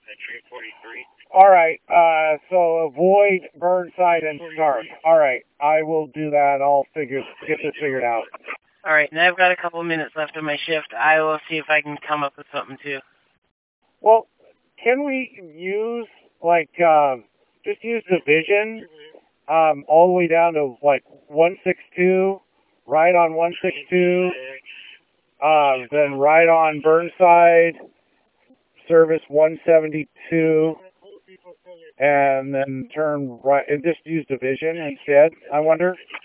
All right. So avoid Burnside and Stark. All right. I will do that. I'll get this figured out. All right, and I've got a couple minutes left of my shift. I will see if I can come up with something too. Well, can we use just use the vision all the way down to like 162, right on 162, then right on Burnside, service 172, and then turn right and just use the vision instead, I wonder?